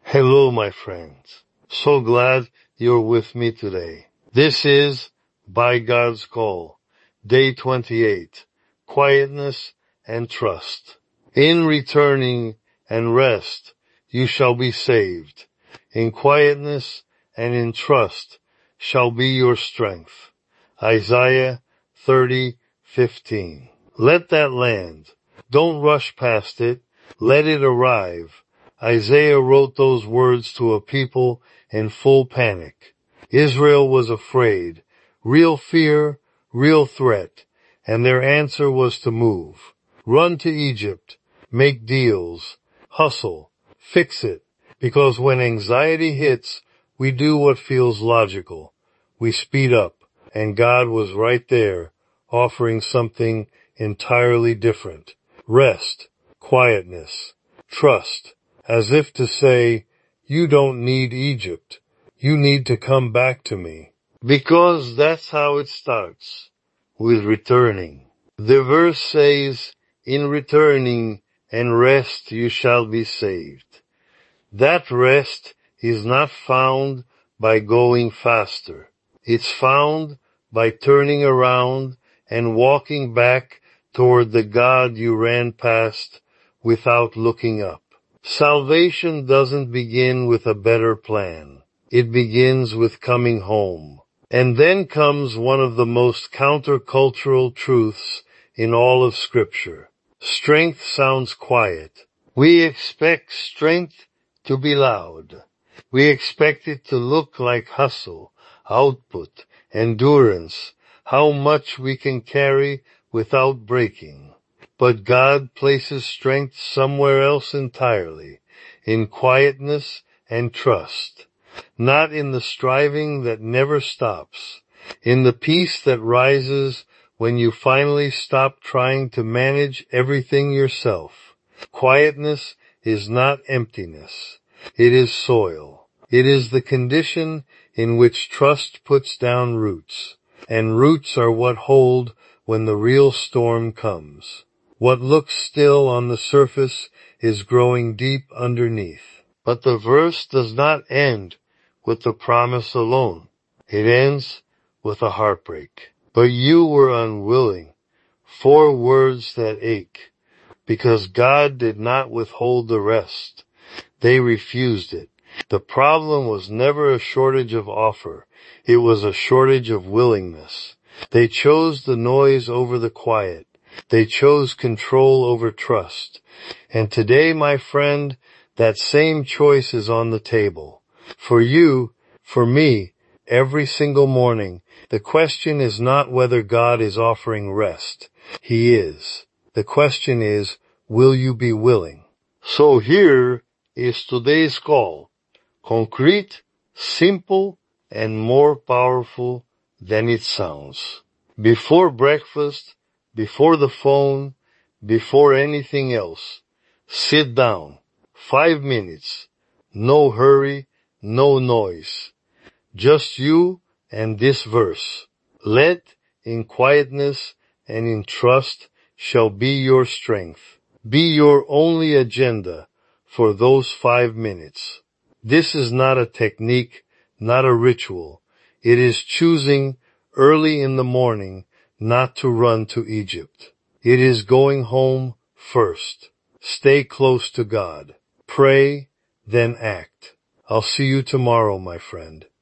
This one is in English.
Hello, my friends. So glad you're with me today. This is By God's Call, Day 28, Quietness and Trust. In returning and rest, you shall be saved. In quietness and in trust shall be your strength. Isaiah 30:15. Let that land. Don't rush past it. Let it arrive. Isaiah wrote those words to a people in full panic. Israel was afraid. Real fear, real threat. And their answer was to move. Run to Egypt. Make deals. Hustle. Fix it. Because when anxiety hits, we do what feels logical. We speed up. And God was right there, offering something entirely different. Rest. Quietness. Trust. As if to say, you don't need Egypt. You need to come back to me. Because that's how it starts, with returning. The verse says, in returning and rest you shall be saved. That rest is not found by going faster. It's found by turning around and walking back toward the God you ran past without looking up. Salvation doesn't begin with a better plan. It begins with coming home. And then comes one of the most countercultural truths in all of Scripture. Strength sounds quiet. We expect strength to be loud. We expect it to look like hustle, output, endurance, how much we can carry without breaking. But God places strength somewhere else entirely, in quietness and trust, not in the striving that never stops, in the peace that rises when you finally stop trying to manage everything yourself. Quietness is not emptiness. It is soil. It is the condition in which trust puts down roots, and roots are what hold when the real storm comes. What looks still on the surface is growing deep underneath. But the verse does not end with the promise alone. It ends with a heartbreak. But you were unwilling. 4 words that ache. Because God did not withhold the rest. They refused it. The problem was never a shortage of offer. It was a shortage of willingness. They chose the noise over the quiet. They chose control over trust. And today, my friend, that same choice is on the table. For you, for me, every single morning, the question is not whether God is offering rest. He is. The question is, will you be willing? So here is today's call. Concrete, simple, and more powerful than it sounds. Before breakfast, before the phone, before anything else, sit down. 5 minutes. No hurry, no noise. Just you and this verse. Let in quietness and in trust shall be your strength. Be your only agenda for those 5 minutes. This is not a technique, not a ritual. It is choosing early in the morning not to run to Egypt. It is going home first. Stay close to God. Pray, then act. I'll see you tomorrow, my friend.